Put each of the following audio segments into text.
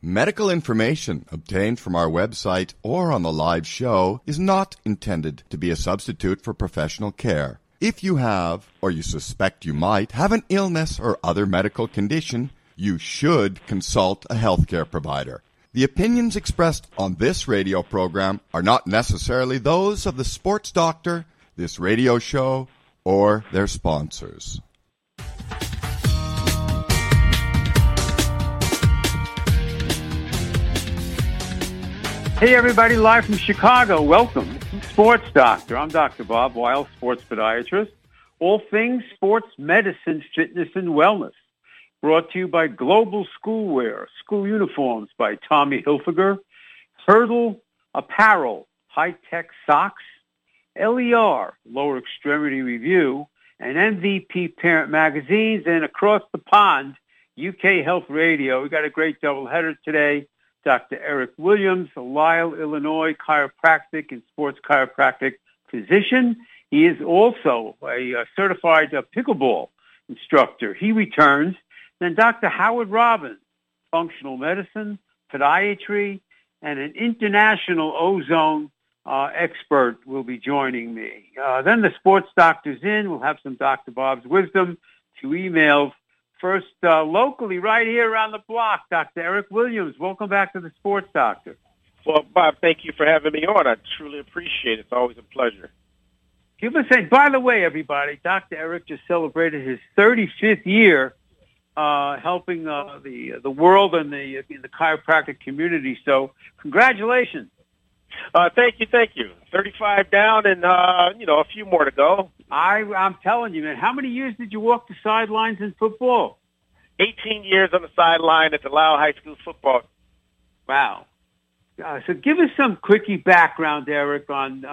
Medical information obtained from our website or on the live show is not intended to be a substitute for professional care. If you have, or you suspect you might, have an illness or other medical condition, you should consult a healthcare provider. The opinions expressed on this radio program are not necessarily those of the sports doctor, this radio show, or their sponsors. Hey everybody, live from Chicago. Welcome to Sports Doctor. I'm Dr. Bob Weil, sports podiatrist. All things sports medicine, fitness, and wellness. Brought to you by Global Schoolwear, school uniforms by Tommy Hilfiger, Hurdle Apparel, high-tech socks, LER, Lower Extremity Review, and MVP Parent Magazines, and across the pond, UK Health Radio. We got a great doubleheader today. Dr. Eric Williams, a Lisle, Illinois chiropractic and sports chiropractic physician. He is also a certified pickleball instructor. He returns. Then Dr. Howard Robbins, functional medicine, podiatry, and an international ozone expert will be joining me. Then the sports doctor's in. We'll have some Dr. Bob's wisdom, 2 emails. First, locally, right here around the block, Dr. Eric Williams. Welcome back to the Sports Doctor. Well, Bob, thank you for having me on. I truly appreciate it. It's always a pleasure. Give us a, by the way, everybody, Dr. Eric just celebrated his 35th year helping the world and the chiropractic community. So congratulations. Thank you. 35 down and, a few more to go. I'm telling you, man, how many years did you walk the sidelines in football? 18 years on the sideline at the Lisle High School football. Wow. So give us some quickie background, Eric, on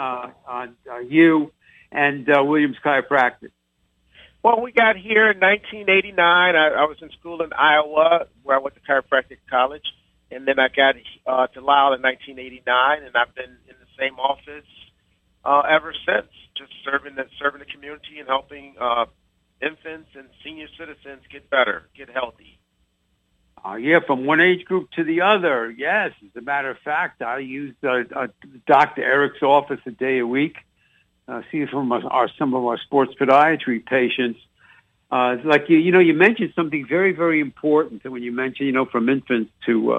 you and Williams Chiropractic. Well, we got here in 1989. I was in school in Iowa where I went to chiropractic college. And then I got to Lisle in 1989, and I've been in the same office ever since, just serving the community and helping infants and senior citizens get better, get healthy. From one age group to the other, yes. As a matter of fact, I use Dr. Eric's office a day a week. See some of our sports podiatry patients. Like you mentioned something very, very important when you mentioned, from infants to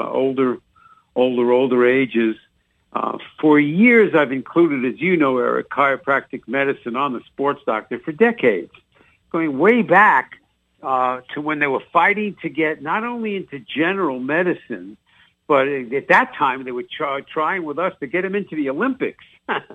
older ages. For years, I've included, as you know, Eric, chiropractic medicine on the Sports Doctor for decades, going way back to when they were fighting to get not only into general medicine, but at that time they were trying with us to get them into the Olympics.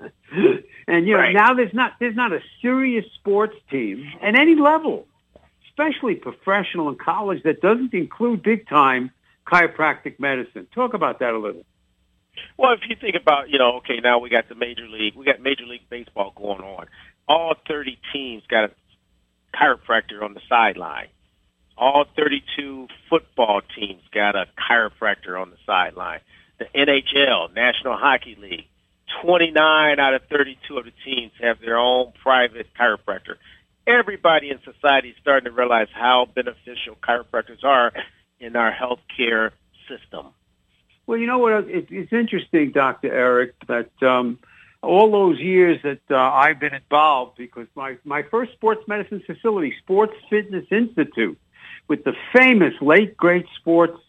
And right. Now there's not a serious sports team at any level, especially professional and college, that doesn't include big-time chiropractic medicine. Talk about that a little. Well, if you think about, now we got Major League Baseball going on. All 30 teams got a chiropractor on the sideline. All 32 football teams got a chiropractor on the sideline. The NHL, National Hockey League, 29 out of 32 of the teams have their own private chiropractor. Everybody in society is starting to realize how beneficial chiropractors are in our healthcare system. Well, you know what? It's interesting, Dr. Eric, that all those years that I've been involved, because my first sports medicine facility, Sports Fitness Institute, with the famous late great sports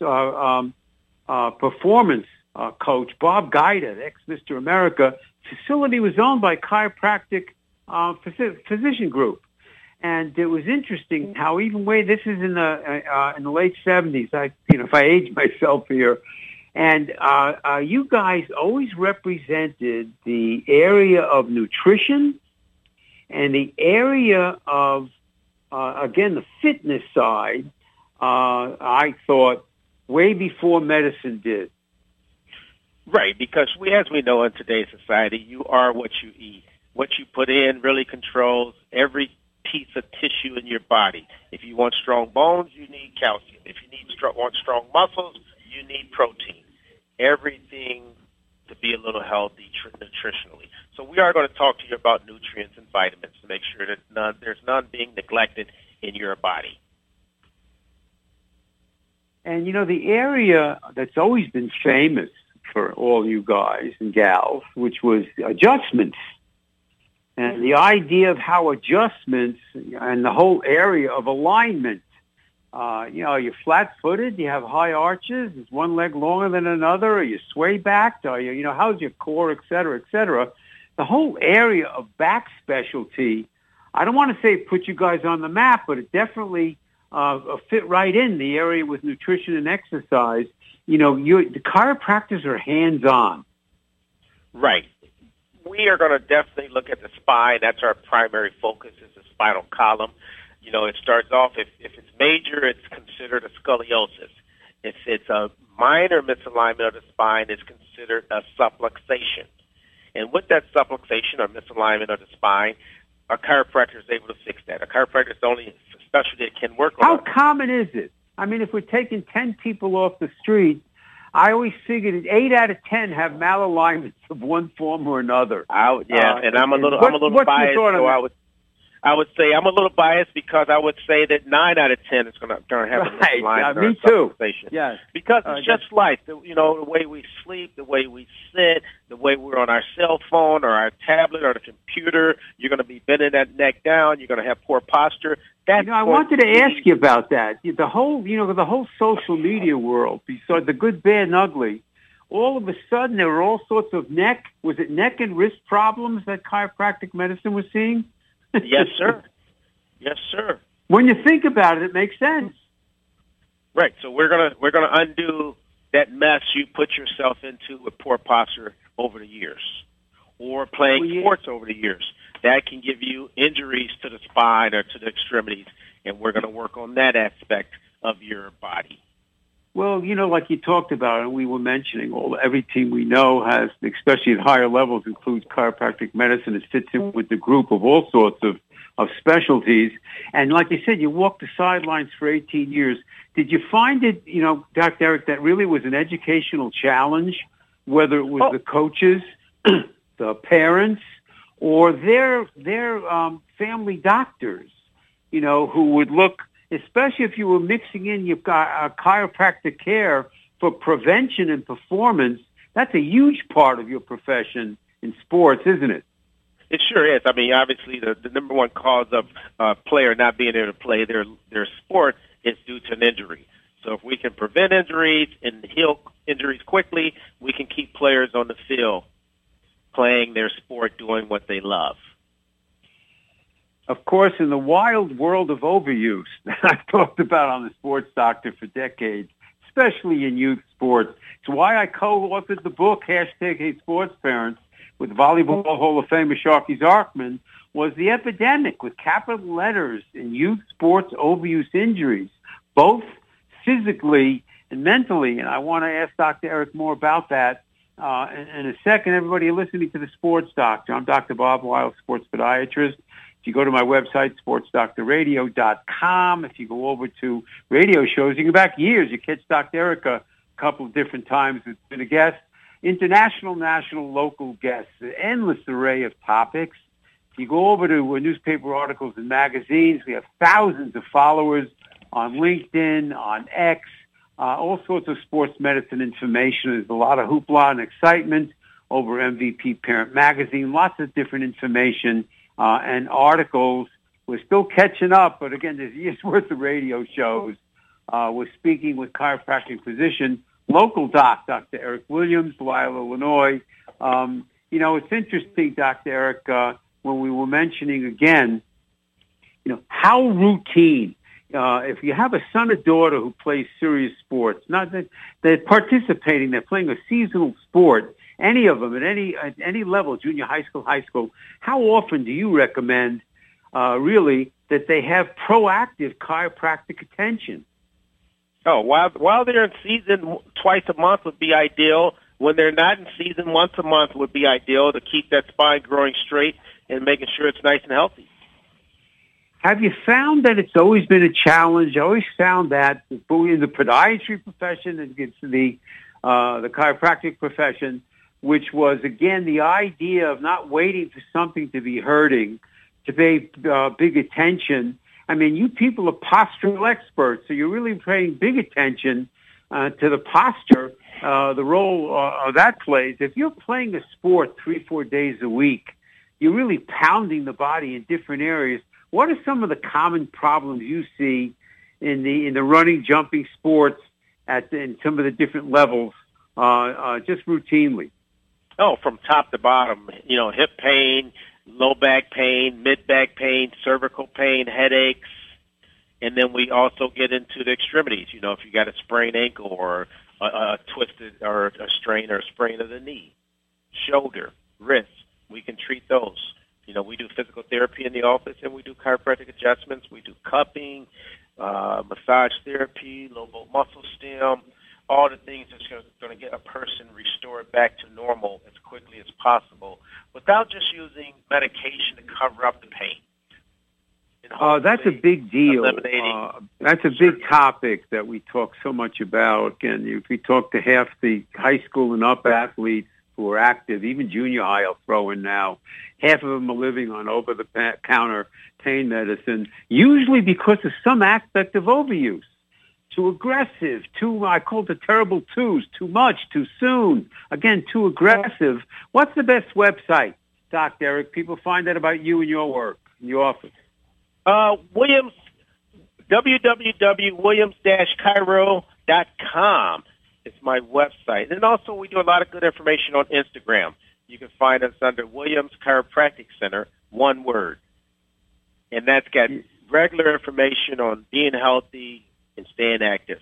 performance coach Bob Guida, ex-Mr. America, facility was owned by Chiropractic Physician Group. And it was interesting how even this is in the late 70s. If I age myself here, and you guys always represented the area of nutrition and the area of again the fitness side. I thought way before medicine did. Right, because as we know in today's society, you are what you eat. What you put in really controls every piece of tissue in your body. If you want strong bones, you need calcium. If you want strong muscles, you need protein. Everything to be a little healthy nutritionally. So we are going to talk to you about nutrients and vitamins to make sure that there's none being neglected in your body. And, the area that's always been famous for all you guys and gals, which was adjustments. And the idea of how adjustments and the whole area of alignment, you're flat-footed, you have high arches, is one leg longer than another, are you sway-backed, how's your core, et cetera, et cetera. The whole area of back specialty, I don't want to say it put you guys on the map, but it definitely fit right in the area with nutrition and exercise. The chiropractors are hands-on. Right. We are going to definitely look at the spine. That's our primary focus, is the spinal column. It starts off, if it's major, it's considered a scoliosis. If it's a minor misalignment of the spine, it's considered a subluxation. And with that subluxation or misalignment of the spine, a chiropractor is able to fix that. A chiropractor is the only specialty that can work on How common is it? I mean, if we're taking 10 people off the street, I always figured that 8 out of 10 have malalignments of one form or another. And I'm a little biased, so I would say I'm a little biased because I would say that 9 out of 10 is going to have a misalignment or me too. Yes, because it's just life. The way we sleep, the way we sit, the way we're on our cell phone or our tablet or the computer. You're going to be bending that neck down. You're going to have poor posture. I wanted to ask you about that. The whole social media world, besides the good, bad, and ugly, all of a sudden there were all sorts of neck and wrist problems that chiropractic medicine was seeing? Yes, sir. Yes, sir. When you think about it, it makes sense. Right. So we're gonna undo that mess you put yourself into with poor posture over the years, or playing sports over the years. That can give you injuries to the spine or to the extremities, and we're going to work on that aspect of your body. Well, like you talked about, and we were mentioning, every team we know has, especially at higher levels, includes chiropractic medicine. It fits in with the group of all sorts of specialties. And like you said, you walked the sidelines for 18 years. Did you find it, Dr. Eric, that really was an educational challenge, whether it was the coaches, the parents, or their family doctors, who would look, especially if you were mixing in your chiropractic care for prevention and performance? That's a huge part of your profession in sports, isn't it? It sure is. I mean, obviously, the number one cause of a player not being able to play their sport is due to an injury. So if we can prevent injuries and heal injuries quickly, we can keep players on the field playing their sport, doing what they love. Of course, in the wild world of overuse that I've talked about on the Sports Doctor for decades, especially in youth sports, it's why I co-authored the book, #HeySportsParents, with Volleyball Hall of Famer Sharky Zarkman, was the epidemic with capital letters in youth sports overuse injuries, both physically and mentally. And I want to ask Dr. Eric more about that in a second. Everybody listening to the Sports Doctor, I'm Dr. Bob Weil, sports podiatrist. If you go to my website, sportsdoctorradio.com, if you go over to radio shows, you go back years, you catch Dr. Eric a couple of different times. It's been a guest, international, national, local guests, an endless array of topics. If you go over to newspaper articles and magazines, we have thousands of followers on LinkedIn, on X, all sorts of sports medicine information. There's a lot of hoopla and excitement over MVP Parent Magazine, lots of different information and articles. We're still catching up, but again, there's years worth of radio shows. We're speaking with chiropractic physician, local doc, Dr. Eric Williams, Lisle, Illinois. It's interesting, Dr. Eric, when we were mentioning again, how routine. If you have a son or daughter who plays serious sports, not that they're participating, they're playing a seasonal sport, any of them at any level, junior high school, how often do you recommend really that they have proactive chiropractic attention? Oh, while they're in season, twice a month would be ideal. When they're not in season, once a month would be ideal to keep that spine growing straight and making sure it's nice and healthy. Have you found that it's always been a challenge? I always found that in the podiatry profession and the chiropractic profession, which was, again, the idea of not waiting for something to be hurting, to pay big attention. I mean, you people are postural experts, so you're really paying big attention to the posture, the role that plays. If you're playing a sport 3-4 days a week, you're really pounding the body in different areas. What are some of the common problems you see in the running, jumping sports in some of the different levels, just routinely? Oh, from top to bottom, hip pain, low back pain, mid back pain, cervical pain, headaches. And then we also get into the extremities. If you got a sprained ankle or a twisted or a strain or a sprain of the knee, shoulder, wrist, we can treat those. We do physical therapy in the office, and we do chiropractic adjustments. We do cupping, massage therapy, low muscle stem, all the things that's going to get a person restored back to normal as quickly as possible without just using medication to cover up the pain. That's a big deal. That's a big topic that we talk so much about. And if we talk to half the high school and up athletes who are active, even junior high I'll throw in now, half of them are living on over-the-counter pain medicine, usually because of some aspect of overuse. Too aggressive, I call it the terrible twos, too much, too soon, again, too aggressive. What's the best website, Dr. Eric? People find out about you and your work in your office. Williams, www.williams-chiro.com is my website. And also we do a lot of good information on Instagram. You can find us under Williams Chiropractic Center, one word. And that's got regular information on being healthy and staying active.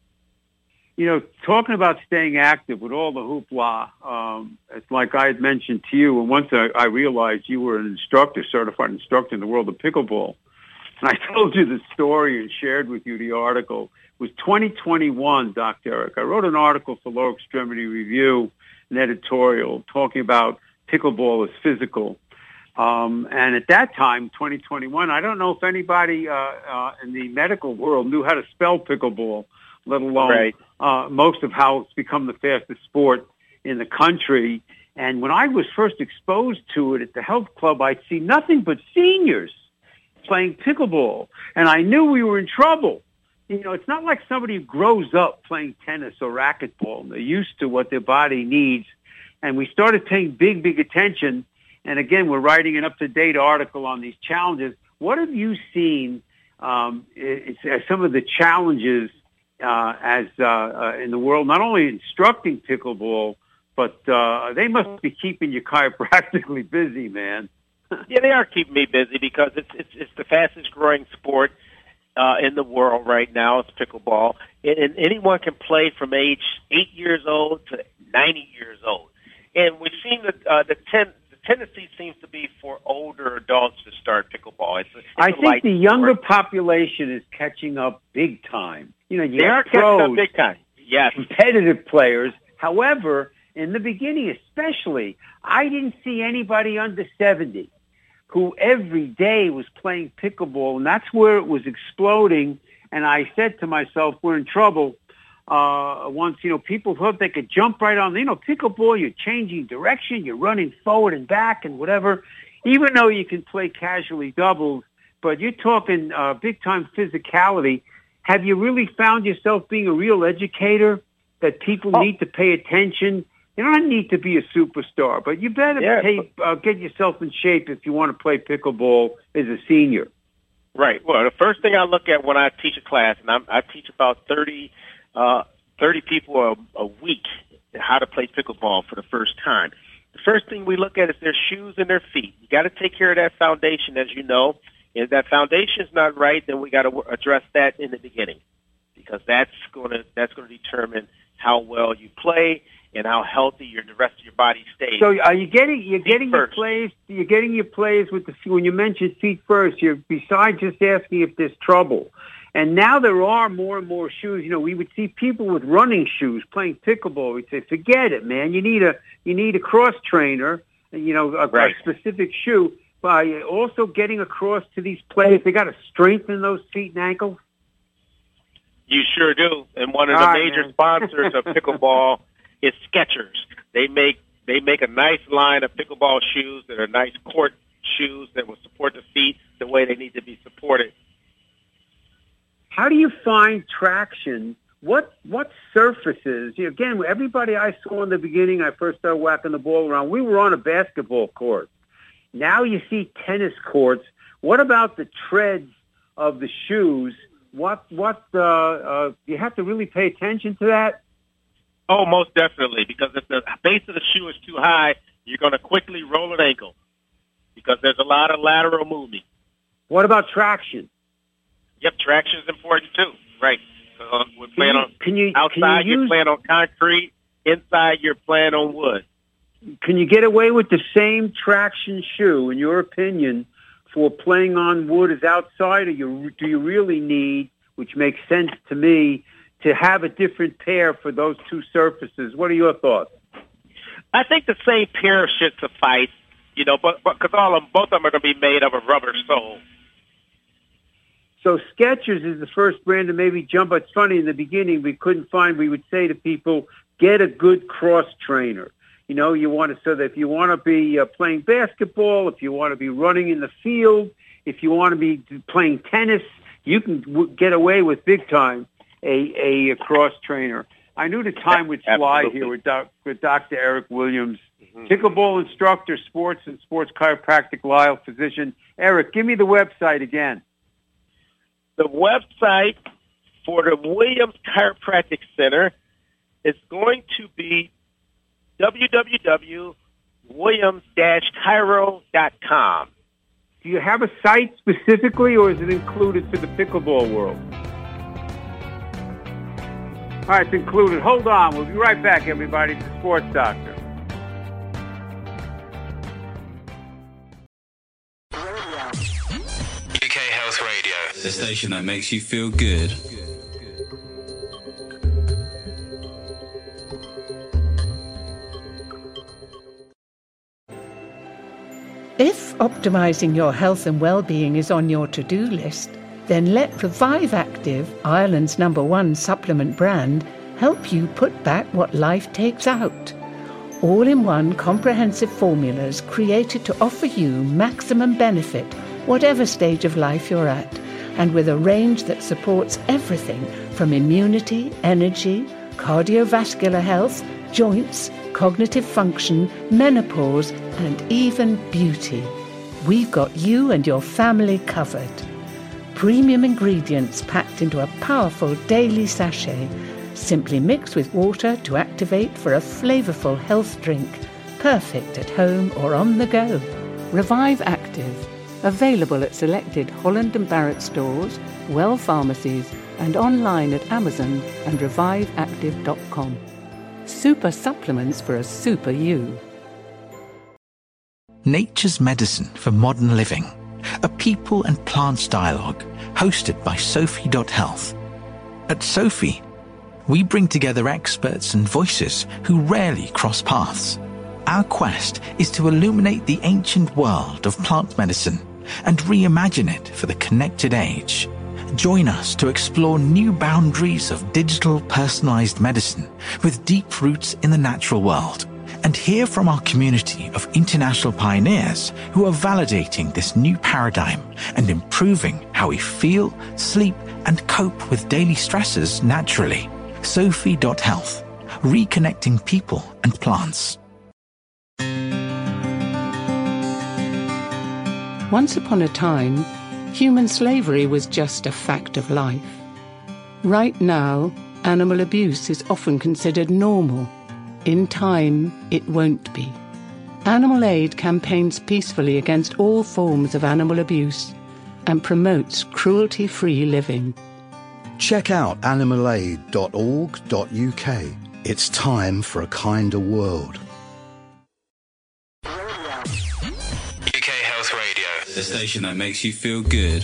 Talking about staying active with all the hoopla, it's like I had mentioned to you, and once I realized you were an certified instructor in the world of pickleball, and I told you the story and shared with you the article. It was 2021, Dr. Eric. I wrote an article for Lower Extremity Review, an editorial, talking about pickleball as physical. And at that time, 2021, I don't know if anybody in the medical world knew how to spell pickleball, let alone most of how it's become the fastest sport in the country. And when I was first exposed to it at the health club, I'd see nothing but seniors playing pickleball. And I knew we were in trouble. It's not like somebody who grows up playing tennis or racquetball. They're used to what their body needs. And we started paying big attention. And again, we're writing an up-to-date article on these challenges. What have you seen as some of the challenges in the world, not only instructing pickleball, but they must be keeping you chiropractically busy, man. Yeah, they are keeping me busy because it's the fastest growing sport in the world right now. It's pickleball, and anyone can play from age 8 years old to 90 years old. And we've seen that the tendency seems to be for older adults to start pickleball. I think the younger population is catching up big time. They are catching up big time. Yes, competitive players. However, in the beginning, especially, I didn't see anybody under 70 who every day was playing pickleball, and that's where it was exploding. And I said to myself, we're in trouble. Once, people thought they could jump right on, pickleball, you're changing direction, you're running forward and back and whatever, even though you can play casually doubles, but you're talking big-time physicality. Have you really found yourself being a real educator that people need to pay attention? You don't need to be a superstar, but you better get yourself in shape if you want to play pickleball as a senior. Right. Well, the first thing I look at when I teach a class, and I teach about 30 people a week how to play pickleball for the first time. The first thing we look at is their shoes and their feet. You got to take care of that foundation, as you know. If that foundation is not right, then we got to address that in the beginning, because that's going to determine how well you play and how healthy the rest of your body stays. So are you're getting your plays with the feet. When you mentioned feet first, you're besides just asking if there's trouble. And now there are more and more shoes. We would see people with running shoes playing pickleball. We'd say, forget it, man. You need a cross trainer, a specific shoe. By also getting across to these players, they got to strengthen those feet and ankles. You sure do. And one of the major sponsors of pickleball is Skechers. They make a nice line of pickleball shoes that are nice court shoes that will support the feet the way they need to be supported. How do you find traction what surfaces, again, everybody I saw in the beginning, I first started whacking the ball around, we were on a basketball court. Now you see tennis courts. What about the treads of the shoes? You have to really pay attention to that? Oh, most definitely, because if the base of the shoe is too high, you're going to quickly roll an ankle because there's a lot of lateral movement. What about traction? Yep, traction is important too. Right. We're playing outside, you're playing on concrete. Inside, you're playing on wood. Can you get away with the same traction shoe, in your opinion, for playing on wood as outside, or do you really need, which makes sense to me, to have a different pair for those two surfaces? What are your thoughts? I think the same pair should suffice, but because both of them are going to be made of a rubber sole. So Skechers is the first brand to maybe jump. It's funny, in the beginning we would say to people, get a good cross trainer. You want to, so that if you want to be playing basketball, if you want to be running in the field, if you want to be playing tennis, you can get away with big time a cross trainer. I knew the time would fly here with Dr. Eric Williams, pickleball instructor, sports and sports chiropractic Lyle physician. Eric, give me the website again. The website for the Williams Chiropractic Center is going to be www.williams-chiro.com. Do you have a site specifically, or is it included for the pickleball world? All right, it's included. Hold on. We'll be right back, everybody. It's the Sports Doctor. UK Health Radio, the station that makes you feel good. If optimizing your health and well-being is on your to-do list, then let Revive Active, Ireland's #1 supplement brand, help you put back what life takes out. All-in-one comprehensive formulas created to offer you maximum benefit, whatever stage of life you're at, and with a range that supports everything from immunity, energy, cardiovascular health, joints, cognitive function, menopause, and even beauty. We've got you and your family covered. Premium ingredients packed into a powerful daily sachet. Simply mix with water to activate for a flavourful health drink. Perfect at home or on the go. Revive Active. Available at selected Holland & Barrett stores, Well pharmacies, and online at Amazon and reviveactive.com. Super supplements for a super you. Nature's Medicine for Modern Living, a people and plants dialogue hosted by Sophie.Health. At Sophie, we bring together experts and voices who rarely cross paths. Our quest is to illuminate the ancient world of plant medicine and reimagine it for the connected age. Join us to explore new boundaries of digital personalized medicine with deep roots in the natural world, and hear from our community of international pioneers who are validating this new paradigm and improving how we feel, sleep, and cope with daily stresses naturally. Sophie.Health, reconnecting people and plants. Once upon a time, human slavery was just a fact of life. Right now, animal abuse is often considered normal. In time, it won't be. Animal Aid campaigns peacefully against all forms of animal abuse and promotes cruelty-free living. Check out animalaid.org.uk. It's time for a kinder world. UK Health Radio, the station that makes you feel good.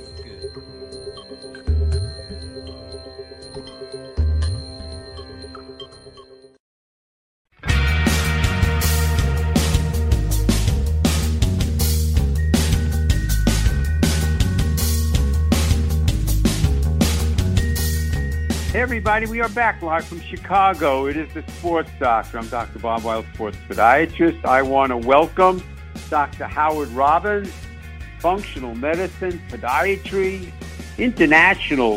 Hey everybody, we are back live from Chicago. It is the Sports Doctor. I'm Dr. Bob Weil, sports podiatrist. I want to welcome Dr. Howard Robbins, functional medicine, podiatry, international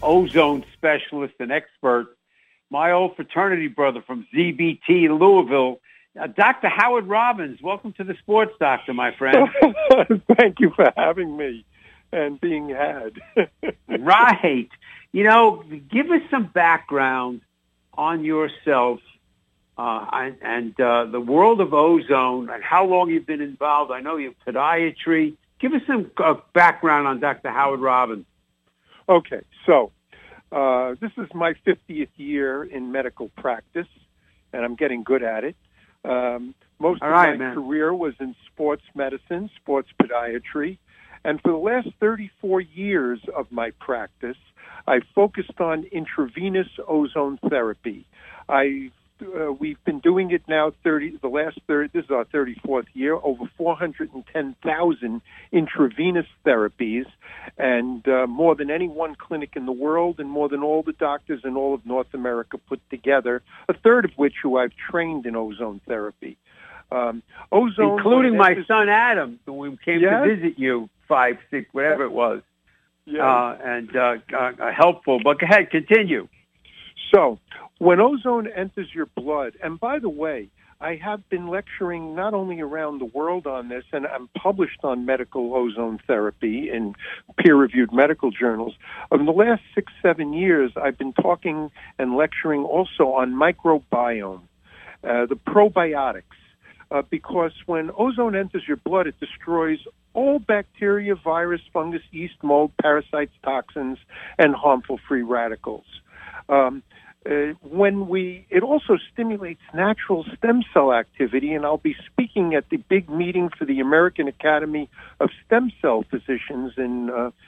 ozone specialist and expert, my old fraternity brother from ZBT in Louisville, Dr. Howard Robbins. Welcome to the Sports Doctor, my friend. Thank you for having me and being had. Right. You know, give us some background on yourself and the world of ozone and how long you've been involved. I know you're podiatry. Give us some background on Dr. Howard Robbins. Okay, so this is my 50th year in medical practice, and I'm getting good at it. Most of my career was in sports medicine, sports podiatry, and for the last 34 years of my practice, I focused on intravenous ozone therapy. We've been doing it now this is our 34th year, over 410,000 intravenous therapies, and more than any one clinic in the world, and more than all the doctors in all of North America put together, a third of which who I've trained in ozone therapy. Ozone, including my son Adam, when we came to visit you 5, 6, whatever it was, and helpful. But go ahead, continue. So, when ozone enters your blood, and by the way, I have been lecturing not only around the world on this, and I'm published on medical ozone therapy in peer-reviewed medical journals. In the last 6, 7 years, I've been talking and lecturing also on microbiome, the probiotics, because when ozone enters your blood, it destroys all bacteria, virus, fungus, yeast, mold, parasites, toxins, and harmful free radicals. It also stimulates natural stem cell activity, and I'll be speaking at the big meeting for the American Academy of Stem Cell Physicians in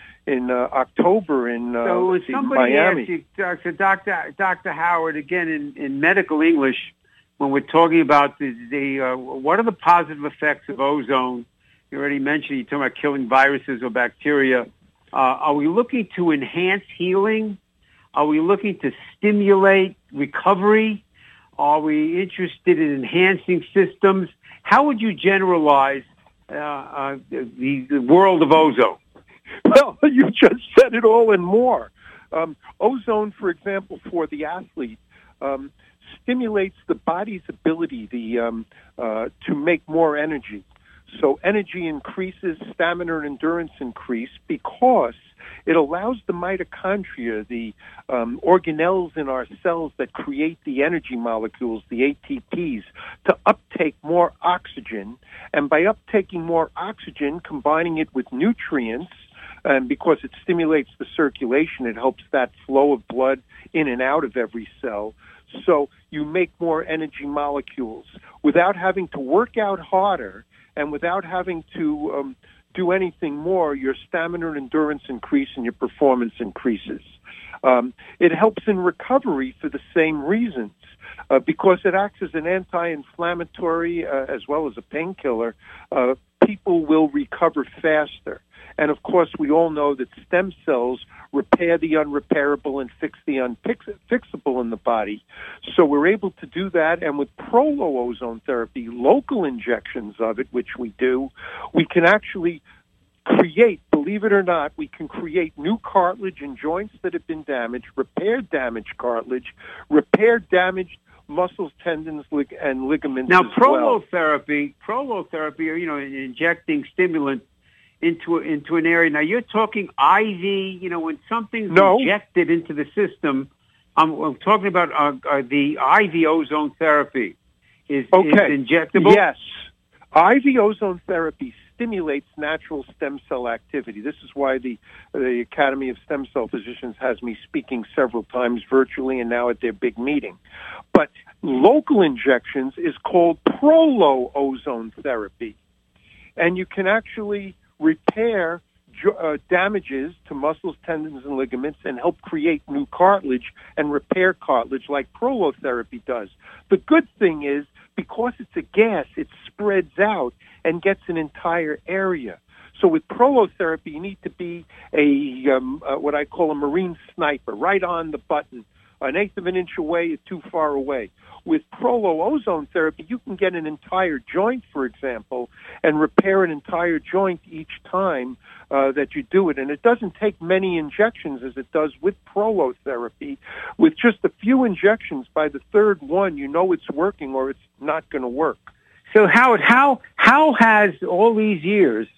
October in so somebody Miami. Asks you, Dr. Howard, again in medical English, when we're talking about what are the positive effects of ozone? You already mentioned you're talking about killing viruses or bacteria. Are we looking to enhance healing? Are we looking to stimulate recovery? Are we interested in enhancing systems? How would you generalize the world of ozone? Well, you just said it all and more. Ozone, for example, for the athlete, stimulates the body's ability to make more energy. So energy increases, stamina and endurance increase because it allows the mitochondria, the organelles in our cells that create the energy molecules, the ATPs, to uptake more oxygen. And by uptaking more oxygen, combining it with nutrients, and because it stimulates the circulation, it helps that flow of blood in and out of every cell. So you make more energy molecules without having to work out harder and without having to do anything more. Your stamina and endurance increase and your performance increases. It helps in recovery for the same reasons. Because it acts as an anti-inflammatory as well as a painkiller, people will recover faster. And, of course, we all know that stem cells repair the unrepairable and fix the unfixable in the body. So we're able to do that. And with Prolo ozone therapy, local injections of it, which we do, we can actually create, believe it or not, we can create new cartilage in joints that have been damaged, repair damaged cartilage, repair damaged muscles, tendons, and ligaments now, as well. Prolotherapy, injecting stimulant into an area. Now, you're talking IV, when something's injected into the system. I'm talking about the IV ozone therapy. Is injectable? Yes. IV ozone therapy stimulates natural stem cell activity. This is why the Academy of Stem Cell Physicians has me speaking several times virtually and now at their big meeting. But local injections is called Prolo ozone therapy. And you can actually repair damages to muscles, tendons, and ligaments and help create new cartilage and repair cartilage like prolotherapy does. The good thing is, because it's a gas, it spreads out and gets an entire area. So with prolotherapy, you need to be what I call a marine sniper, right on the button an eighth of an inch away is too far away. With Prolo ozone therapy, you can get an entire joint, for example, and repair an entire joint each time that you do it. And it doesn't take many injections as it does with Prolo therapy. With just a few injections, by the third one, you know it's working or it's not going to work. So, Howard, how has all these years,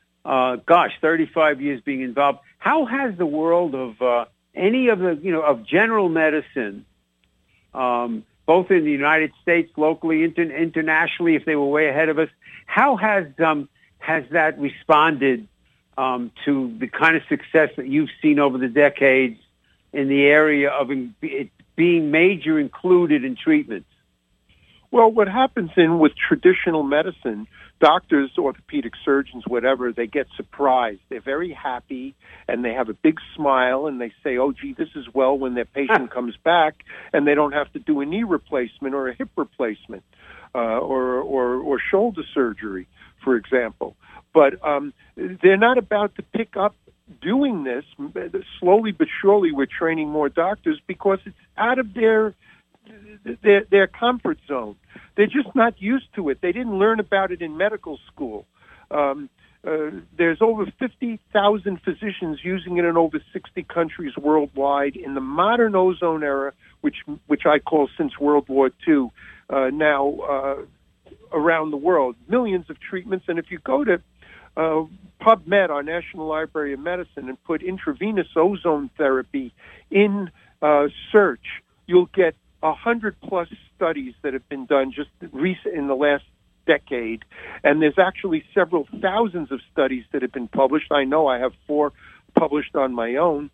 35 years being involved, how has the world of any of the, of general medicine, both in the United States, locally, internationally, if they were way ahead of us, how has that responded to the kind of success that you've seen over the decades in the area of it being major included in treatments? Well, what happens with traditional medicine, doctors, orthopedic surgeons, whatever, they get surprised. They're very happy, and they have a big smile, and they say, oh, gee, this is well when their patient comes back, and they don't have to do a knee replacement or a hip replacement or shoulder surgery, for example. But they're not about to pick up doing this. Slowly but surely, we're training more doctors because it's out of their comfort zone. They're just not used to it. They didn't learn about it in medical school. There's over 50,000 physicians using it in over 60 countries worldwide. In the modern ozone era, which I call since World War II, now around the world, millions of treatments. And if you go to PubMed, our National Library of Medicine, and put intravenous ozone therapy in search, you'll get 100+ studies that have been done just in the last decade, and there's actually several thousands of studies that have been published. I know I have 4 published on my own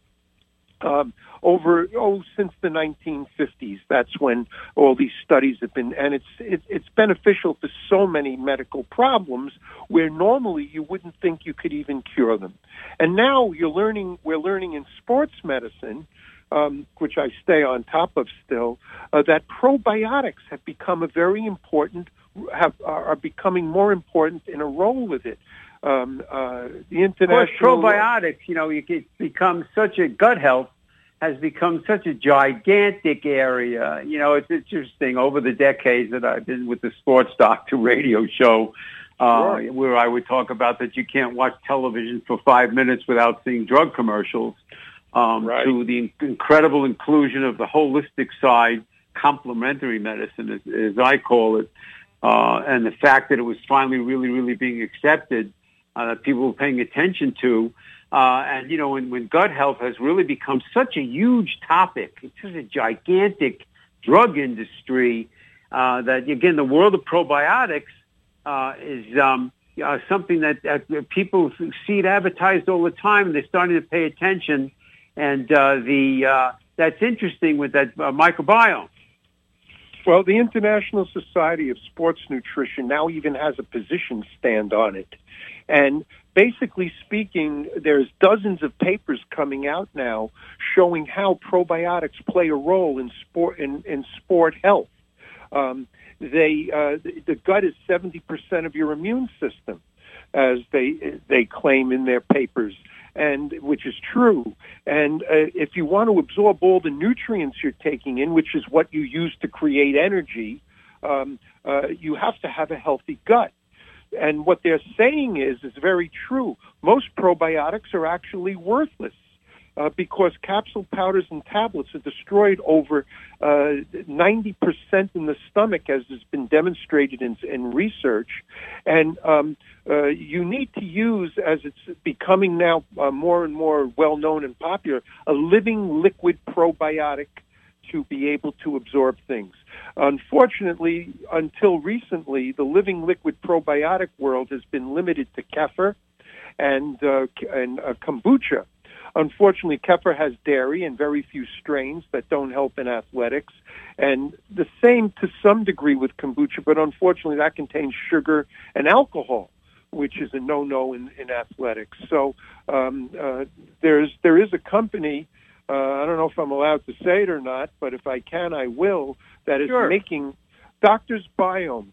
since the 1950s. That's when all these studies have been, and it's beneficial to so many medical problems where normally you wouldn't think you could even cure them. And now we're learning in sports medicine, which I stay on top of still, that probiotics have become are becoming more important in a role with it. The international, of course, probiotics, it's become such a gut health has become such a gigantic area. It's interesting over the decades that I've been with the Sports Doctor radio show, where I would talk about that you can't watch television for 5 minutes without seeing drug commercials. To the incredible inclusion of the holistic side, complementary medicine, as I call it, and the fact that it was finally really, really being accepted, that people were paying attention to. And, when gut health has really become such a huge topic, it's just a gigantic drug industry, that, again, the world of probiotics is something that people see it advertised all the time, and they're starting to pay attention. And that's interesting with that microbiome. Well, the International Society of Sports Nutrition now even has a position stand on it. And basically speaking, there's dozens of papers coming out now showing how probiotics play a role in sport health. The gut is 70% of your immune system, as they claim in their papers, and which is true. And if you want to absorb all the nutrients you're taking in, which is what you use to create energy, you have to have a healthy gut. And what they're saying is very true. Most probiotics are actually worthless because capsule powders and tablets are destroyed over 90% in the stomach, as has been demonstrated in research. And you need to use, as it's becoming now more and more well-known and popular, a living liquid probiotic to be able to absorb things. Unfortunately, until recently, the living liquid probiotic world has been limited to kefir and kombucha. Unfortunately, kefir has dairy and very few strains that don't help in athletics. And the same to some degree with kombucha, but unfortunately that contains sugar and alcohol, which is a no-no in athletics. So there is a company, I don't know if I'm allowed to say it or not, but if I can, I will, that is making Doctors Biome,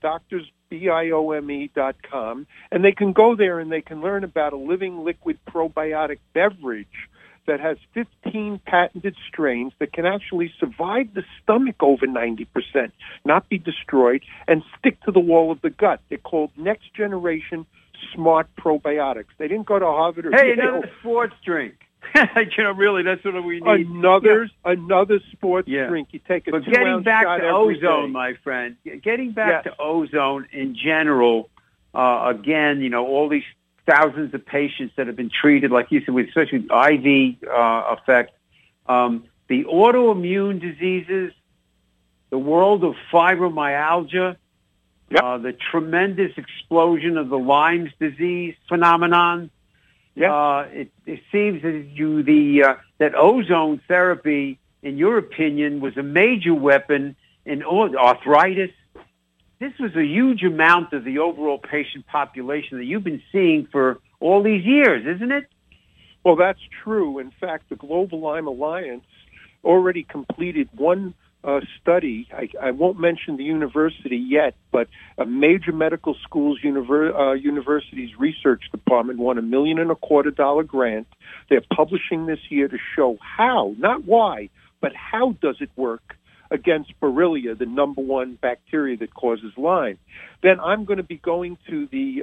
DoctorsBiome.com, and they can go there and they can learn about a living liquid probiotic beverage that has 15 patented strains that can actually survive the stomach over 90%, not be destroyed, and stick to the wall of the gut. They're called next generation smart probiotics. They didn't go to Harvard or Hey, Yale. another sports drink. Really, that's what we need. Another sports drink. You take a 2-ounce shot every day. But getting back to ozone, my friend, getting back to ozone in general, again, all these thousands of patients that have been treated, like you said, especially with IV effect, the autoimmune diseases, the world of fibromyalgia, the tremendous explosion of the Lyme's disease phenomenon. It seems that ozone therapy, in your opinion, was a major weapon in arthritis. This was a huge amount of the overall patient population that you've been seeing for all these years, isn't it? Well, that's true. In fact, the Global Lyme Alliance already completed one study. I won't mention the university yet, but a major medical school's university's research department won $1.25 million grant. They're publishing this year to show how, not why, but how does it work against Borrelia, the number one bacteria that causes Lyme. Then I'm going to be going to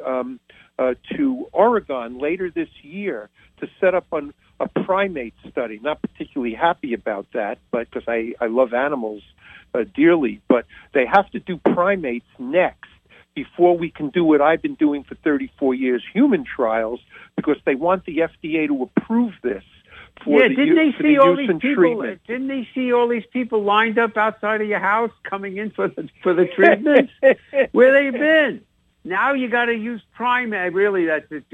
to Oregon later this year to set up a primate study. Not particularly happy about that, but because I love animals dearly. But they have to do primates next before we can do what I've been doing for 34 years, human trials, because they want the FDA to approve this. Didn't they see all these people lined up outside of your house coming in for the treatments? Where they been? Now you got to use primate. Really, it is.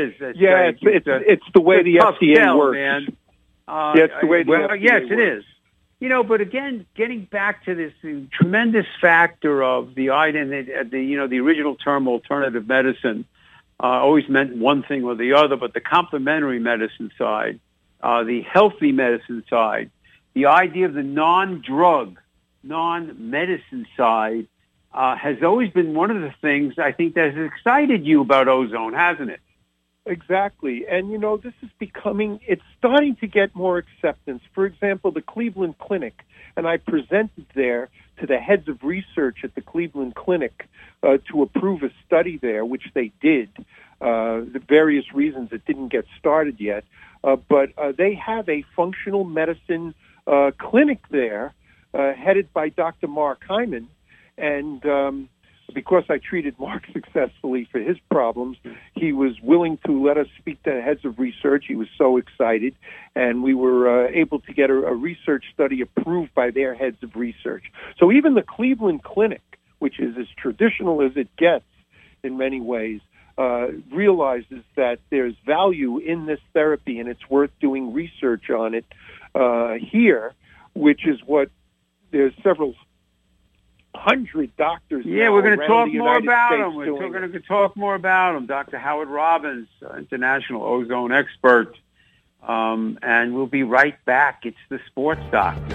It's the way the FDA works, man. It's the way the FDA works. Yes, it is. But again, getting back to this tremendous factor of the original term alternative medicine always meant one thing or the other, but the complementary medicine side, the healthy medicine side, the idea of the non-drug, non-medicine side has always been one of the things I think that has excited you about ozone, hasn't it? Exactly. And, this is it's starting to get more acceptance. For example, the Cleveland Clinic, and I presented there to the heads of research at the Cleveland Clinic to approve a study there, which they did. The various reasons it didn't get started yet. But they have a functional medicine clinic there headed by Dr. Mark Hyman. And because I treated Mark successfully for his problems, he was willing to let us speak to heads of research. He was so excited. And we were able to get a research study approved by their heads of research. So even the Cleveland Clinic, which is as traditional as it gets in many ways, realizes that there's value in this therapy and it's worth doing research on it here, which is what there's several hundred doctors. We're going to talk more about them. We're going to talk more about them. Dr. Howard Robbins, international ozone expert, and we'll be right back. It's the Sports Doctor.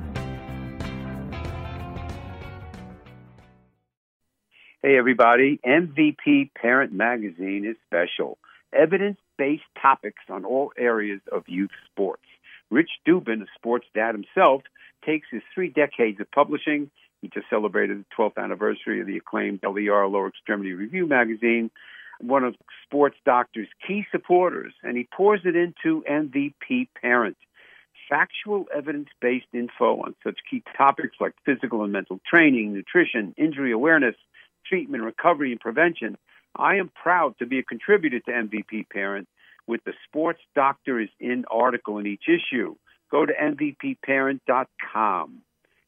Hey, everybody. MVP Parent Magazine is special. Evidence-based topics on all areas of youth sports. Rich Dubin, a sports dad himself, takes his 3 decades of publishing. He just celebrated the 12th anniversary of the acclaimed LER, Lower Extremity Review magazine, one of Sports Doctor's key supporters, and he pours it into MVP Parent. Factual, evidence-based info on such key topics like physical and mental training, nutrition, injury awareness, treatment, recovery, and prevention. I am proud to be a contributor to MVP Parent with the Sports Doctor is in article in each issue. Go to MVPparent.com.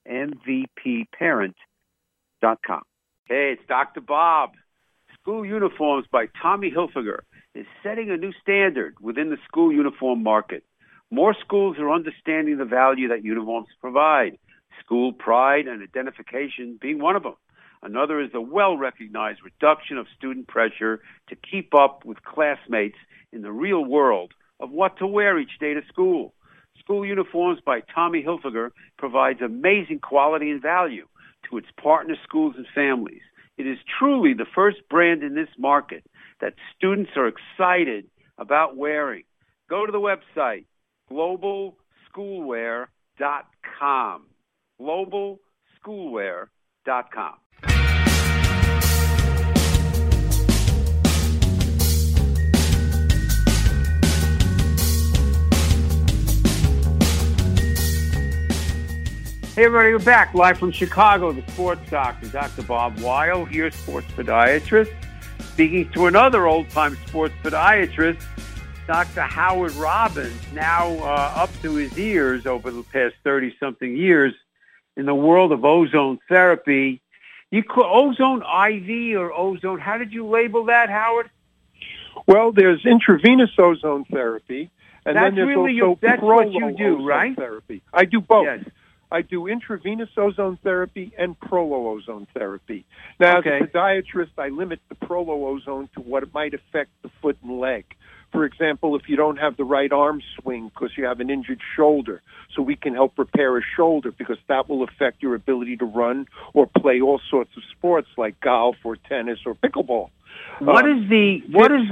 MVPparent.com. Hey, it's Dr. Bob. School Uniforms by Tommy Hilfiger is setting a new standard within the school uniform market. More schools are understanding the value that uniforms provide, school pride and identification being one of them. Another is the well-recognized reduction of student pressure to keep up with classmates in the real world of what to wear each day to school. School Uniforms by Tommy Hilfiger provides amazing quality and value to its partner schools and families. It is truly the first brand in this market that students are excited about wearing. Go to the website, globalschoolwear.com. globalschoolwear.com. Hey everybody, we're back live from Chicago. The Sports Doctor, Dr. Bob Weil, here, sports podiatrist, speaking to another old-time sports podiatrist, Dr. Howard Robbins, now up to his ears over the past 30-something years in the world of ozone therapy. You call ozone IV or ozone, how did you label that, Howard? Well, there's intravenous ozone therapy, and then there's also that's what you do, right? Therapy. I do both. Yes. I do intravenous ozone therapy and prolo-ozone therapy. Now, as a podiatrist, I limit the prolo-ozone to what it might affect the foot and leg. For example, if you don't have the right arm swing because you have an injured shoulder, so we can help repair a shoulder because that will affect your ability to run or play all sorts of sports like golf or tennis or pickleball. What is the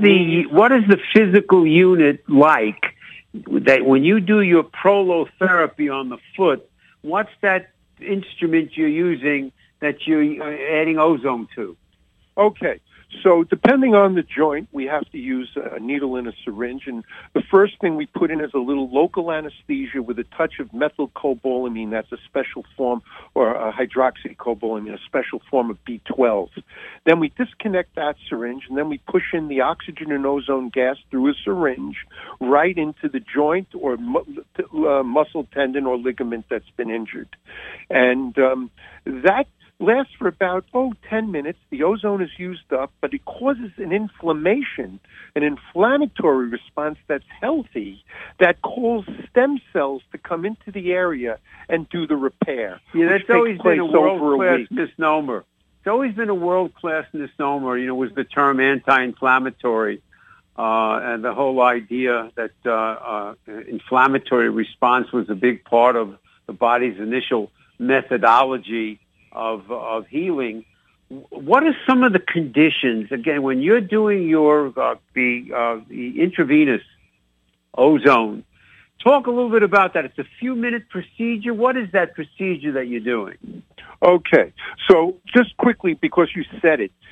physical unit like that when you do your prolotherapy on the foot? What's that instrument you're using that you're adding ozone to? Okay. So depending on the joint, we have to use a needle and a syringe. And the first thing we put in is a little local anesthesia with a touch of methylcobalamin. That's a special form, or hydroxycobalamin, a special form of B12. Then we disconnect that syringe, and then we push in the oxygen and ozone gas through a syringe right into the joint or muscle, tendon, or ligament that's been injured. And that lasts for about, 10 minutes. The ozone is used up, but it causes an inflammation, an inflammatory response that's healthy that calls stem cells to come into the area and do the repair. Yeah, that's always been a world-class misnomer. It's always been a world-class misnomer, was the term anti-inflammatory. And the whole idea that inflammatory response was a big part of the body's initial methodology of healing. What are some of the conditions, again, when you're doing your the intravenous ozone? Talk a little bit about that. It's a few-minute procedure. What is that procedure that you're doing? Okay. So just quickly, because you said it,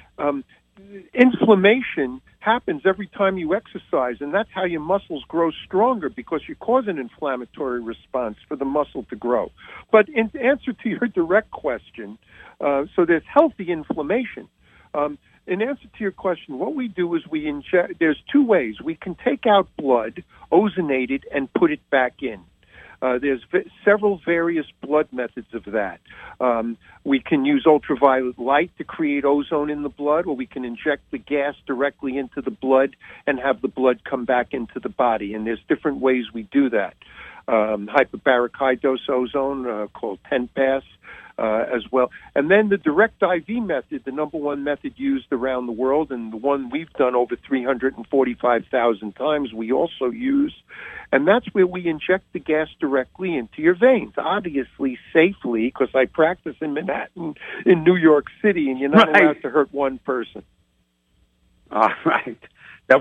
inflammation happens every time you exercise, and that's how your muscles grow stronger, because you cause an inflammatory response for the muscle to grow. But in answer to your direct question, so there's healthy inflammation. In answer to your question, what we do is we inject. There's two ways. We can take out blood, ozonate it, and put it back in. There's several various blood methods of that. We can use ultraviolet light to create ozone in the blood, or we can inject the gas directly into the blood and have the blood come back into the body. And there's different ways we do that. Hyperbaric high dose ozone called 10-pass as well. And then the direct IV method, the number one method used around the world, and the one we've done over 345,000 times, we also use. And that's where we inject the gas directly into your veins, obviously safely, because I practice in Manhattan, in New York City, and you're not allowed to hurt one person. All right. That's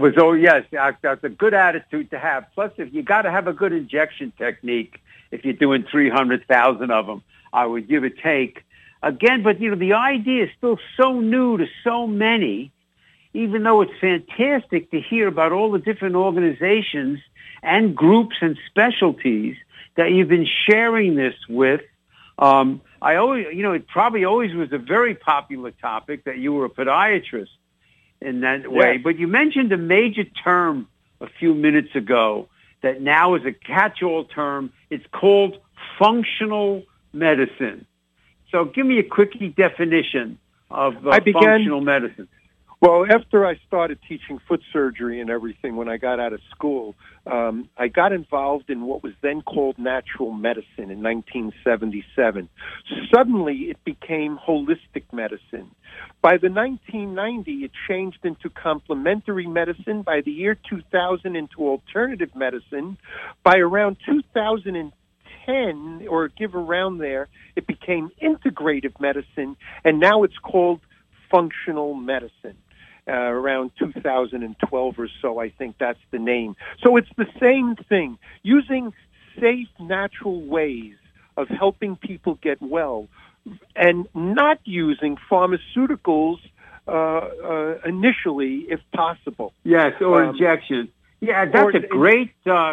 a good attitude to have. Plus, if you got to have a good injection technique, if you're doing 300,000 of them, I would give or take. Again, but, the idea is still so new to so many, even though it's fantastic to hear about all the different organizations and groups and specialties that you've been sharing this with. I always, it probably always was a very popular topic that you were a podiatrist in that way. Yes. But you mentioned a major term a few minutes ago that now is a catch-all term. It's called functional medicine. So give me a quickie definition of functional medicine. Well, after I started teaching foot surgery and everything when I got out of school, I got involved in what was then called natural medicine in 1977. Suddenly, it became holistic medicine. By the 1990s, it changed into complementary medicine. By the year 2000, into alternative medicine. By around 2010, or give around there, it became integrative medicine, and now it's called functional medicine. around 2012 or so. I think that's the name. So it's the same thing, using safe, natural ways of helping people get well and not using pharmaceuticals initially, if possible. Yes, or injection. Yeah, that's a great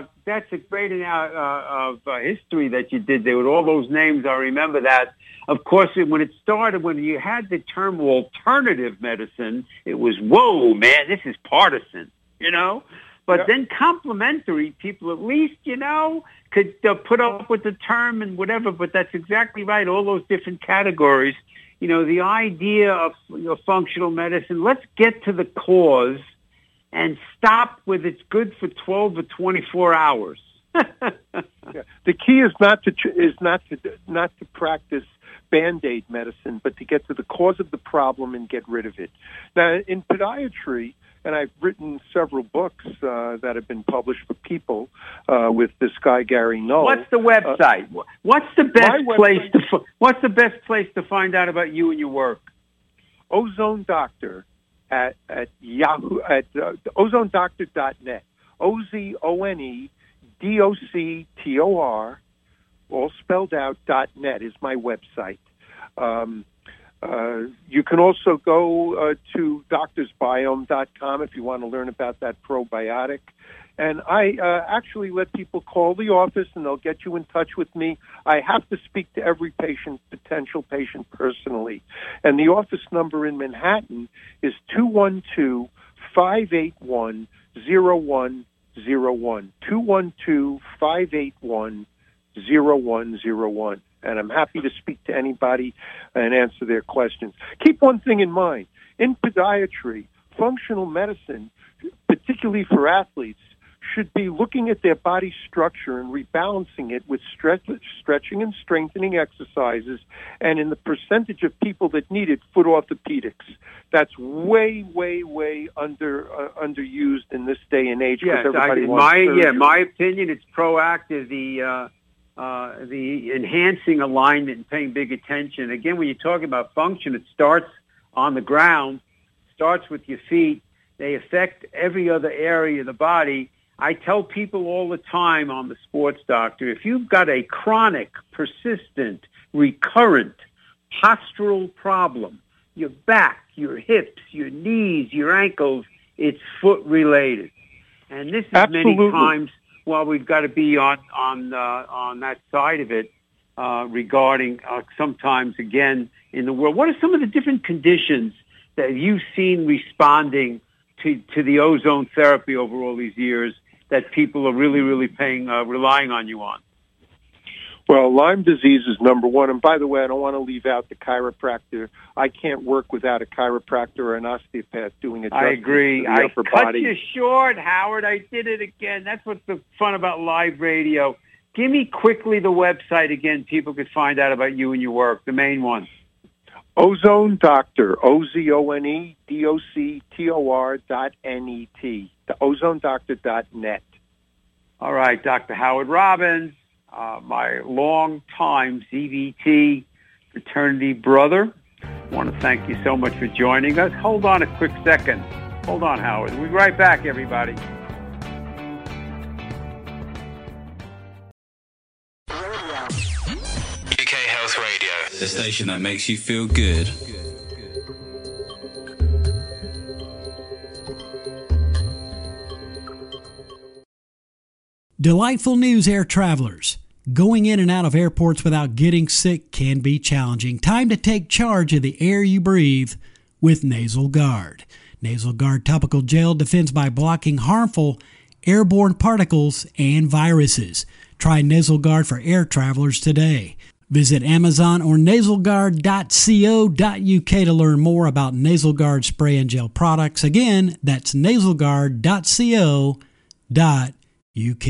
history that you did there with all those names. I remember that. Of course, when it started, when you had the term alternative medicine, it was, whoa, man, this is partisan, you know? But then complementary people at least, you know, could put up with the term and whatever, but that's exactly right, all those different categories. You know, the idea of functional medicine, let's get to the cause and stop with it's good for 12 or 24 hours. The key is not to practice Band-Aid medicine, but to get to the cause of the problem and get rid of it. Now, in podiatry, and I've written several books that have been published for people with this guy Gary Null. What's the website? What's the best place to find out about you and your work? Ozone Doctor at Yahoo at ozonedoctor.net. OZONEDOCTOR, all spelled out, .net is my website. You can also go to doctorsbiome.com if you want to learn about that probiotic. And I actually let people call the office, and they'll get you in touch with me. I have to speak to every potential patient personally. And the office number in Manhattan is 212-581-0101. 212-581-0101. And I'm happy to speak to anybody and answer their questions. Keep one thing in mind. In podiatry, functional medicine, particularly for athletes, should be looking at their body structure and rebalancing it with stretching and strengthening exercises, and in the percentage of people that need it, foot orthopedics. That's way, way, way underused in this day and age. Yes, my opinion, it's proactive. The enhancing alignment and paying big attention. Again, when you're talking about function, it starts on the ground, starts with your feet. They affect every other area of the body. I tell people all the time on the Sports Doctor, if you've got a chronic, persistent, recurrent postural problem, your back, your hips, your knees, your ankles, it's foot-related. And this is many times while we've got to be on that side of it regarding sometimes, again, in the world. What are some of the different conditions that you've seen responding to the ozone therapy over all these years that people are really, really relying on you on? Well, Lyme disease is number one. And by the way, I don't want to leave out the chiropractor. I can't work without a chiropractor or an osteopath doing adjustments. I agree. To the upper body. Cut you short, Howard. I did it again. That's what's the fun about live radio. Give me quickly the website again. People could find out about you and your work, the main one. Ozone Doctor, OZONEDOCTOR.net, the ozonedoctor.net. All right, Dr. Howard Robbins, my long-time ZVT fraternity brother. I want to thank you so much for joining us. Hold on a quick second. Hold on, Howard. We'll be right back, everybody. UK Health Radio, the station that makes you feel good. Delightful news, air travelers. Going in and out of airports without getting sick can be challenging. Time to take charge of the air you breathe with Nasal Guard. Nasal Guard topical gel defends by blocking harmful airborne particles and viruses. Try Nasal Guard for air travelers today. Visit Amazon or nasalguard.co.uk to learn more about Nasal Guard spray and gel products. Again, that's nasalguard.co.uk.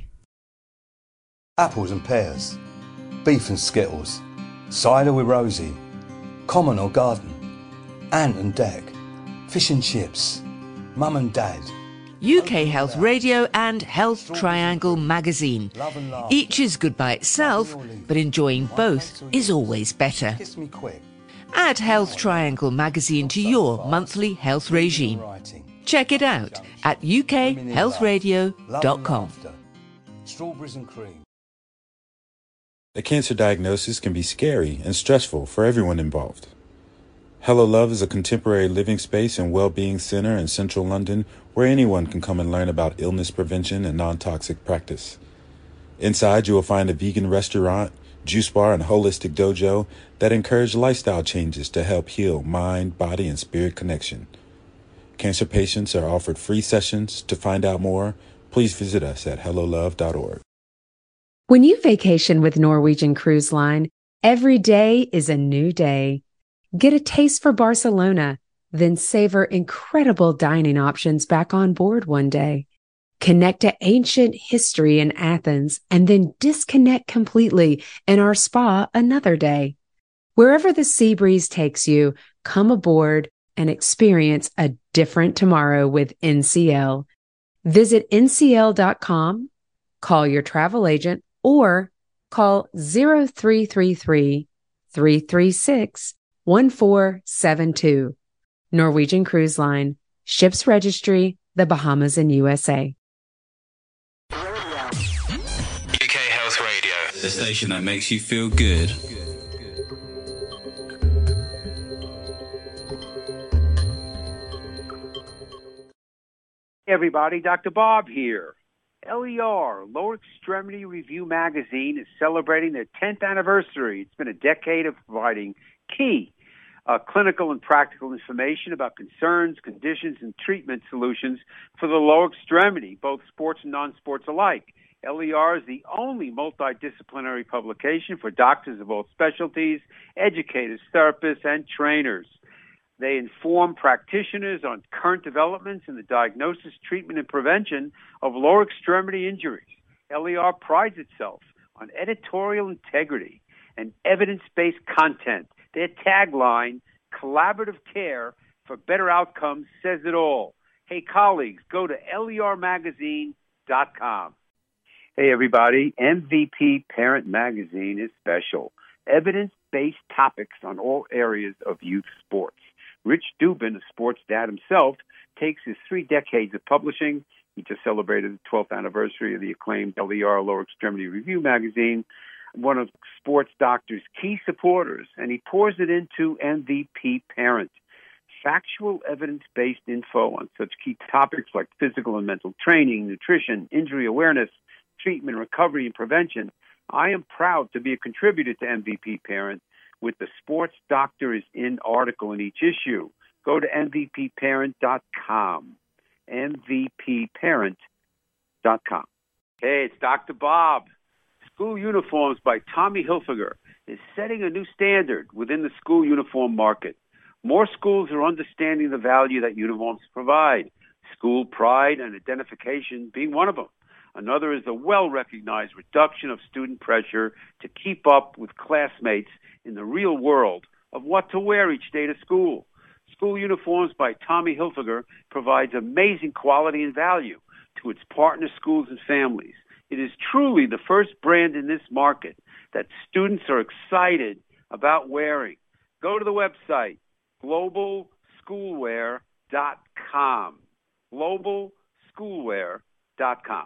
Apples and pears, beef and skittles, cider with Rosie, common or garden, ant and deck, fish and chips, mum and dad. UK Health Radio and Health Triangle magazine. Each is good by itself, but enjoying both is always better. Add Health Triangle magazine to your monthly health regime. Check it out at ukhealthradio.com. Strawberries and cream. A cancer diagnosis can be scary and stressful for everyone involved. Hello Love is a contemporary living space and well-being center in central London where anyone can come and learn about illness prevention and non-toxic practice. Inside, you will find a vegan restaurant, juice bar, and holistic dojo that encourage lifestyle changes to help heal mind, body, and spirit connection. Cancer patients are offered free sessions. To find out more, please visit us at hellolove.org. When you vacation with Norwegian Cruise Line, every day is a new day. Get a taste for Barcelona, then savor incredible dining options back on board one day. Connect to ancient history in Athens and then disconnect completely in our spa another day. Wherever the sea breeze takes you, come aboard and experience a different tomorrow with NCL. Visit ncl.com, call your travel agent, or call 0333-336-1472. Norwegian Cruise Line, Ships Registry, the Bahamas and USA. UK Health Radio, the station that makes you feel good. Hey everybody, Dr. Bob here. LER, Lower Extremity Review Magazine, is celebrating their 10th anniversary. It's been a decade of providing key clinical and practical information about concerns, conditions, and treatment solutions for the lower extremity, both sports and non-sports alike. LER is the only multidisciplinary publication for doctors of all specialties, educators, therapists, and trainers. They inform practitioners on current developments in the diagnosis, treatment, and prevention of lower extremity injuries. LER prides itself on editorial integrity and evidence-based content. Their tagline, collaborative care for better outcomes, says it all. Hey, colleagues, go to lermagazine.com. Hey, everybody, MVP Parent Magazine is special. Evidence-based topics on all areas of youth sports. Rich Dubin, a sports dad himself, takes his 3 decades of publishing. He just celebrated the 12th anniversary of the acclaimed LER, Lower Extremity Review magazine, one of Sports Doctor's key supporters, and he pours it into MVP Parent. Factual, evidence-based info on such key topics like physical and mental training, nutrition, injury awareness, treatment, recovery, and prevention. I am proud to be a contributor to MVP Parent with the Sports Doctor is in article in each issue. Go to mvpparent.com. mvpparent.com. Hey, it's Dr. Bob. School Uniforms by Tommy Hilfiger is setting a new standard within the school uniform market. More schools are understanding the value that uniforms provide, school pride and identification being one of them. Another is the well-recognized reduction of student pressure to keep up with classmates in the real world of what to wear each day to school. School Uniforms by Tommy Hilfiger provides amazing quality and value to its partner schools and families. It is truly the first brand in this market that students are excited about wearing. Go to the website, globalschoolwear.com. globalschoolwear.com.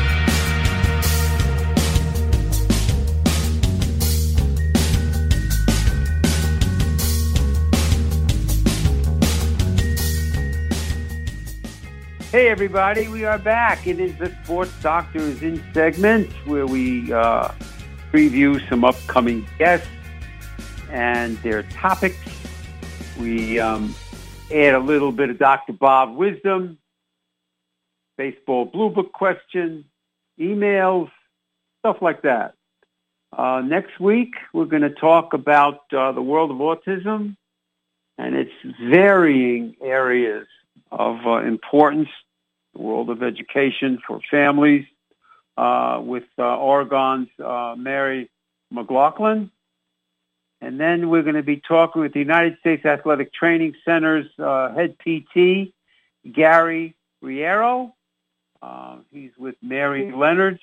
Hey everybody, we are back. It is the Sports Doctors In segment where we preview some upcoming guests and their topics. We add a little bit of Dr. Bob wisdom, baseball blue book question, emails, stuff like that. Next week, we're going to talk about the world of autism and its varying areas of importance, the world of education for families, with Oregon's Mary McLaughlin. And then we're going to be talking with the United States Athletic Training Center's head PT, Gary Riero. He's with Mary Leonard's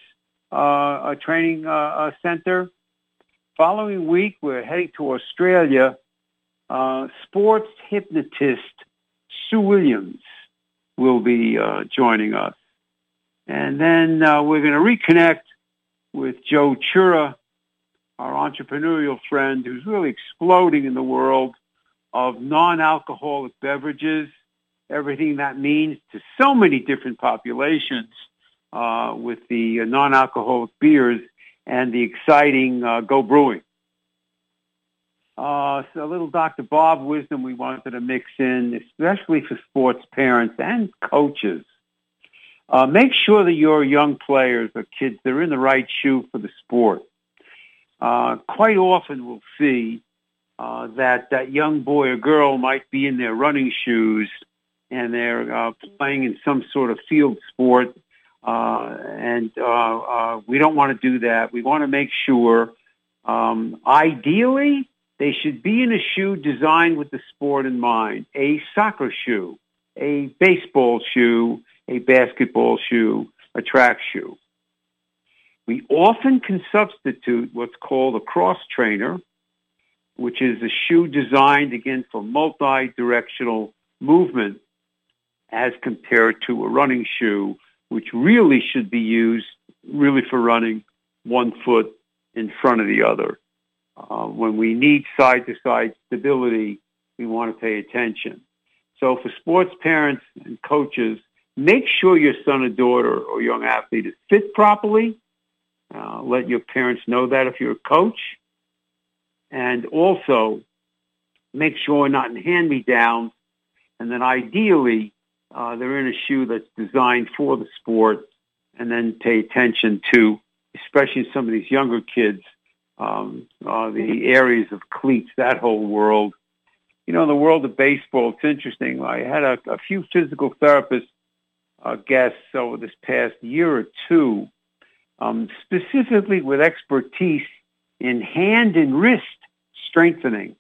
training center. Following week, we're heading to Australia sports hypnotist Sue Williams will be joining us. And then we're going to reconnect with Joe Chura, our entrepreneurial friend who's really exploding in the world of non-alcoholic beverages, everything that means to so many different populations with the non-alcoholic beers and the exciting Go Brewing. So a little Dr. Bob wisdom we wanted to mix in, especially for sports parents and coaches. Make sure that your young players or kids, they're in the right shoe for the sport. Quite often we'll see that young boy or girl might be in their running shoes and they're playing in some sort of field sport, and we don't want to do that. We want to make sure, ideally, they should be in a shoe designed with the sport in mind, a soccer shoe, a baseball shoe, a basketball shoe, a track shoe. We often can substitute what's called a cross trainer, which is a shoe designed, again, for multi-directional movement as compared to a running shoe, which really should be used really for running one foot in front of the other. When we need side-to-side stability, we want to pay attention. So for sports parents and coaches, make sure your son or daughter or young athlete is fit properly. Let your parents know that if you're a coach. And also make sure not in hand-me-downs. And then ideally, they're in a shoe that's designed for the sport. And then pay attention to, especially some of these younger kids, the areas of cleats, that whole world. You know, in the world of baseball, it's interesting. I had a few physical therapist guests over this past year or two, specifically with expertise in hand and wrist strengthening.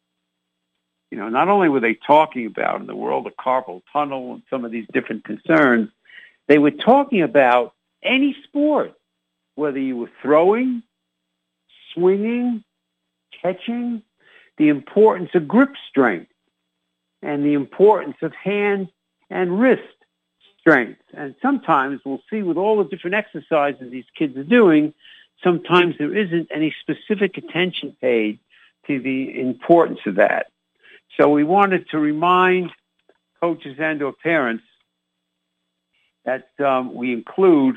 You know, not only were they talking about in the world of carpal tunnel and some of these different concerns, they were talking about any sport, whether you were throwing, swinging, catching, the importance of grip strength and the importance of hand and wrist strength. And sometimes we'll see with all the different exercises these kids are doing, sometimes there isn't any specific attention paid to the importance of that. So we wanted to remind coaches and or parents that we include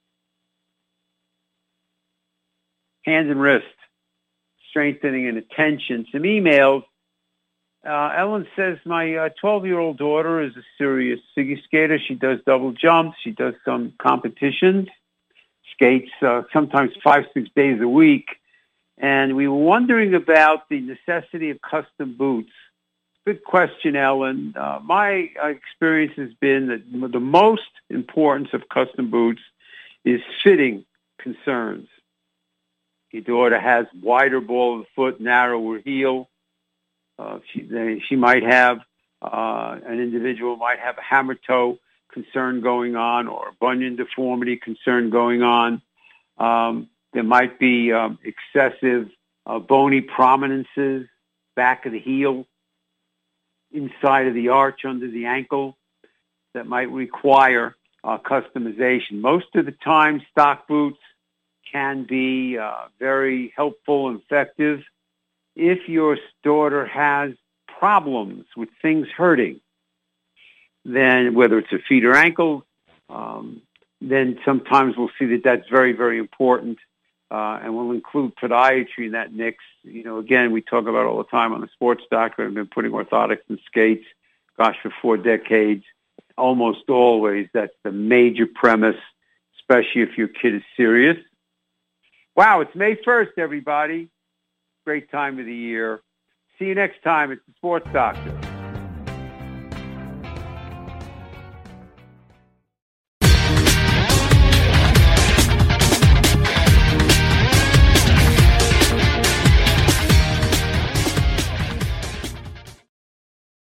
hand and wrist strengthening and attention. Some emails. Ellen says, my 12-year-old daughter is a serious figure skater. She does double jumps. She does some competitions, skates sometimes 5-6 days a week. And we were wondering about the necessity of custom boots. Good question, Ellen. My experience has been that the most importance of custom boots is fitting concerns. Your daughter has wider ball of the foot, narrower heel. She might have, an individual might have a hammer toe concern going on or a bunion deformity concern going on. There might be excessive bony prominences, back of the heel, inside of the arch under the ankle that might require customization. Most of the time, stock boots can be very helpful and effective. If your daughter has problems with things hurting, then whether it's a feet or ankle, then sometimes we'll see that that's very, very important. And we'll include podiatry in that mix. You know, again, we talk about all the time on the Sports Doctor. I've been putting orthotics in skates, for 4 decades. Almost always, that's the major premise, especially if your kid is serious. Wow, it's May 1st, everybody. Great time of the year. See you next time. It's the Sports Doctor.